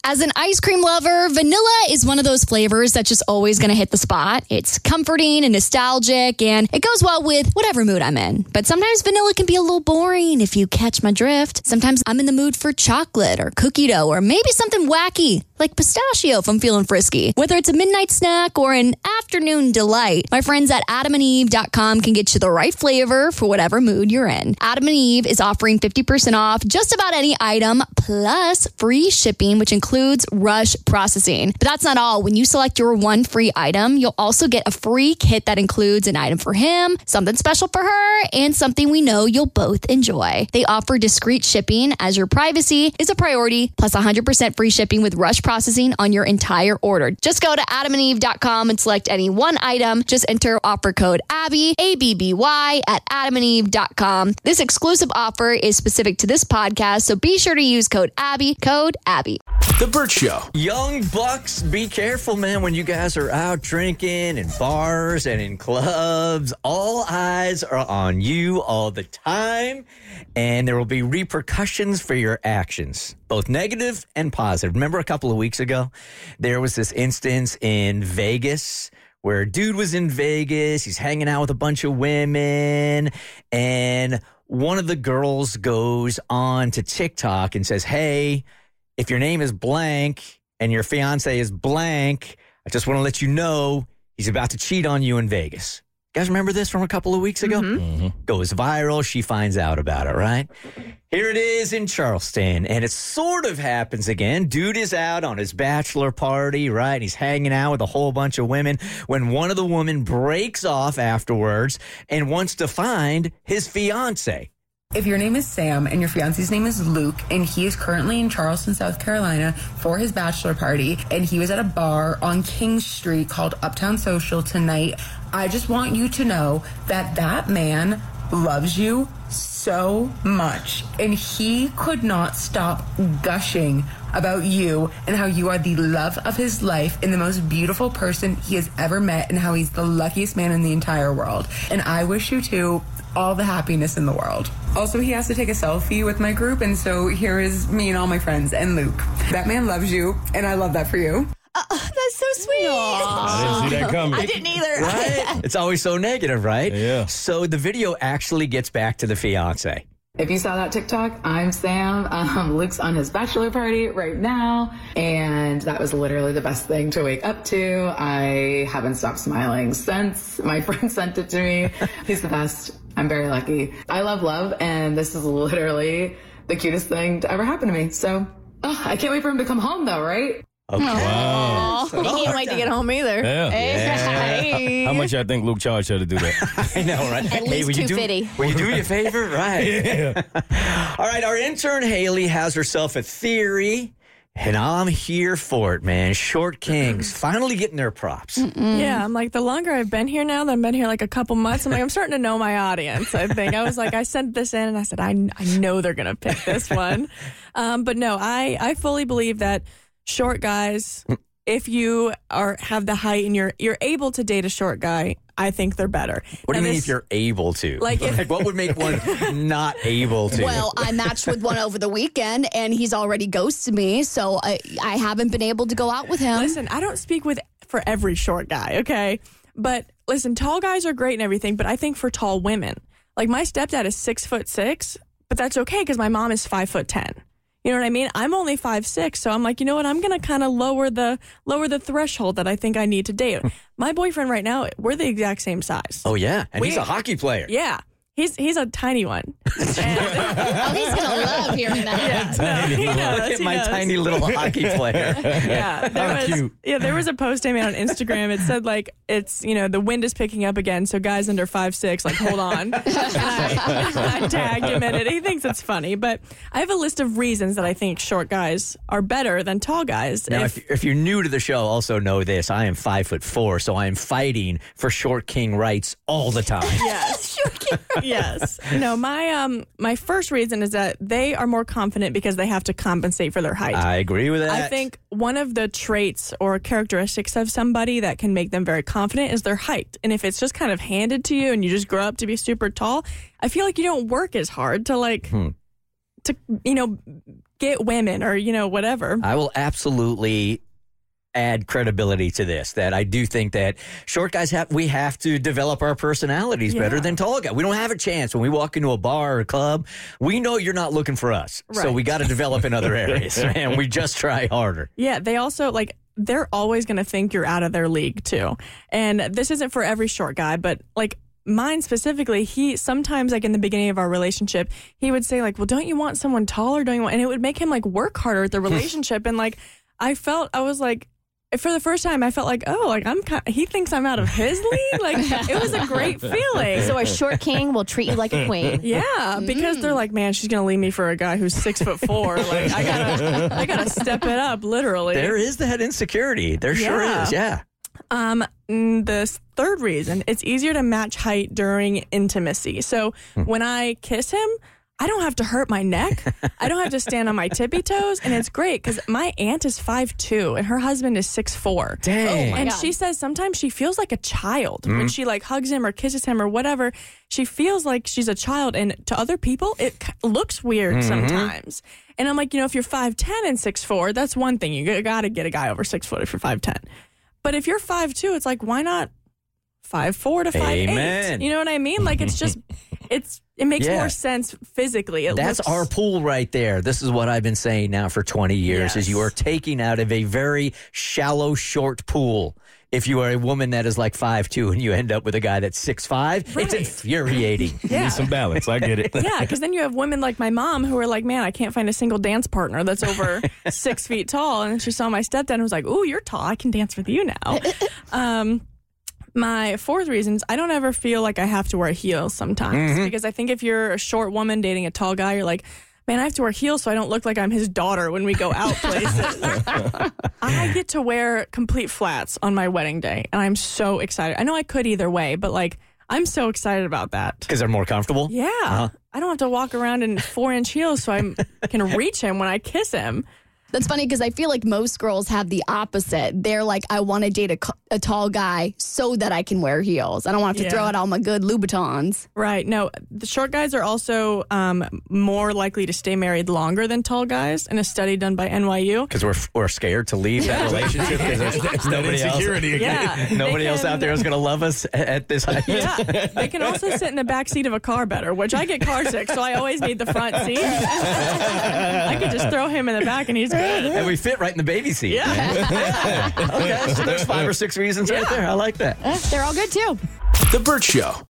As an ice cream lover, vanilla is one of those flavors that's just always going to hit the spot. It's comforting and nostalgic, and it goes well with whatever mood I'm in. But sometimes vanilla can be a little boring if you catch my drift. Sometimes I'm in the mood for chocolate or cookie dough or maybe something wacky like pistachio if I'm feeling frisky. Whether it's a midnight snack or an afternoon delight, my friends at adamandeve.com can get you the right flavor for whatever mood you're in. Adam and Eve is offering 50% off just about any item plus free shipping, which includes rush processing. But that's not all. When you select your one free item, you'll also get a free kit that includes an item for him, something special for her, and something we know you'll both enjoy. They offer discreet shipping as your privacy is a priority, plus 100% free shipping with rush processing on your entire order. Just go to adamandeve.com and select any one item. Just enter offer code ABBY, ABBY, at adamandeve.com. This exclusive offer is specific to this podcast, so be sure to use code ABBY, code ABBY. The Burt Show. Young bucks, be careful, man, when you guys are out drinking in bars and in clubs. All eyes are on you all the time, and there will be repercussions for your actions, both negative and positive. Remember a couple of weeks ago, there was this instance in Vegas where a dude was in Vegas. He's hanging out with a bunch of women, and one of the girls goes on to TikTok and says, hey, if your name is blank and your fiance is blank, I just want to let you know he's about to cheat on you in Vegas. You guys remember this from a couple of weeks ago? Goes viral. She finds out about it, right? Here it is in Charleston, and it sort of happens again. Dude is out on his bachelor party, right? He's hanging out with a whole bunch of women when one of the women breaks off afterwards and wants to find his fiance. If your name is Sam and your fiance's name is Luke and he is currently in Charleston, South Carolina for his bachelor party and he was at a bar on King Street called Uptown Social tonight, I just want you to know that that man loves you so much and he could not stop gushing about you and how you are the love of his life and the most beautiful person he has ever met and how he's the luckiest man in the entire world. And I wish you two all the happiness in the world. Also, he has to take a selfie with my group, and so here is me and all my friends and Luke. That man loves you, and I love that for you. That's so sweet. I didn't see that coming. I didn't either. Right? It's always so negative, right? Yeah. So the video actually gets back to the fiance. If you saw that TikTok, I'm Sam. Luke's on his bachelor party right now, and that was literally the best thing to wake up to. I haven't stopped smiling since my friend sent it to me. He's the best. I'm very lucky. I love love, and this is literally the cutest thing to ever happen to me. So, I can't wait for him to come home, though, right? Okay. Wow. He can't wait to get home either. Yeah. Hey. How much y'all think Luke charged her to do that? I know, right? At least will you $250. Will you do me a favor? Right. Yeah. All right, our intern Haley has herself a theory, and I'm here for it, man. Short Kings finally getting their props. Yeah, I'm like, the longer I've been here now, that I've been here like a couple months, I'm like, I'm starting to know my audience, I think. I was like, I sent this in and I said, I know they're going to pick this one. But no, I fully believe that short guys, if you have the height and you're able to date a short guy, I think they're better. What do you mean if you're able to? Like what would make one not able to? Well, I matched with one over the weekend, and he's already ghosted me, so I haven't been able to go out with him. Listen, I don't speak for every short guy, okay? But listen, tall guys are great and everything, but I think for tall women, like my stepdad is 6'6", but that's okay because my mom is 5'10". You know what I mean? I'm only 5'6", so I'm like, you know what? I'm gonna kind of lower the threshold that I think I need to date. My boyfriend right now, we're the exact same size. Oh yeah, and he's a hockey player. Yeah. He's a tiny one. He's gonna love hearing that. Yeah, no, he Look knows, at he my knows. tiny little hockey player. Yeah, there was a post I made on Instagram. It said like it's the wind is picking up again, so guys under 5'6", like hold on. And I tagged him in it. He thinks it's funny, but I have a list of reasons that I think short guys are better than tall guys. Now, if you're new to the show, also know this: I am 5'4", so I am fighting for short king rights all the time. Yes, short king. Yes. No, my first reason is that they are more confident because they have to compensate for their height. I agree with that. I think one of the traits or characteristics of somebody that can make them very confident is their height. And if it's just kind of handed to you and you just grow up to be super tall, I feel like you don't work as hard to get women or, whatever. I will absolutely add credibility to this, that I do think that short guys have to develop our personalities better than tall guys. We don't have a chance when we walk into a bar or a club. We know you're not looking for us. So we got to develop in other areas, and we just try harder. Yeah, they also they're always going to think you're out of their league too. And this isn't for every short guy, but mine specifically, he sometimes in the beginning of our relationship, he would say well, don't you want someone taller? Don't you want? And it would make him work harder at the relationship. And I was for the first time, I felt he thinks I'm out of his league. It was a great feeling. So a short king will treat you like a queen. Yeah, because they're man, she's gonna leave me for a guy who's 6'4". I gotta step it up, literally. There is that insecurity. There sure is. Yeah. The third reason, it's easier to match height during intimacy. So when I kiss him, I don't have to hurt my neck. I don't have to stand on my tippy toes. And it's great because my aunt is 5'2" and her husband is 6'4". Dang. And she says sometimes she feels like a child when she hugs him or kisses him or whatever. She feels like she's a child. And to other people, it looks weird sometimes. And I'm if you're 5'10" and 6'4", that's one thing. You got to get a guy over 6 foot if you're 5'10". But if you're 5'2", it's why not 5'4" to 5'8"? Amen. You know what I mean? It's just, it makes more sense physically. That's our pool right there. This is what I've been saying now for 20 years, is you are taking out of a very shallow, short pool. If you are a woman that is 5'2" and you end up with a guy that's 6'5", it's infuriating. You need some balance. I get it. Yeah, because then you have women like my mom who are man, I can't find a single dance partner that's over 6 feet tall. And she saw my stepdad and was ooh, you're tall. I can dance with you now. My fourth reason is I don't ever feel like I have to wear heels sometimes. Because I think if you're a short woman dating a tall guy, you're man, I have to wear heels so I don't look like I'm his daughter when we go out places. I get to wear complete flats on my wedding day, and I'm so excited. I know I could either way, but I'm so excited about that. Because they're more comfortable? Yeah. I don't have to walk around in 4-inch heels so I can reach him when I kiss him. That's funny because I feel like most girls have the opposite. They're I want to date a tall guy so that I can wear heels. I don't want to have to throw out all my good Louboutins. Right. No, the short guys are also more likely to stay married longer than tall guys in a study done by NYU. Because we're scared to leave that relationship because there's nobody else. Yeah, nobody else out there is going to love us at this height. Yeah. They can also sit in the back seat of a car better, which I get car sick, so I always need the front seat. I could just throw him in the back and he's good. And we fit right in the baby seat. Yeah. Okay, so there's 5 or 6 reasons right there. I like that. They're all good too. The Burt Show.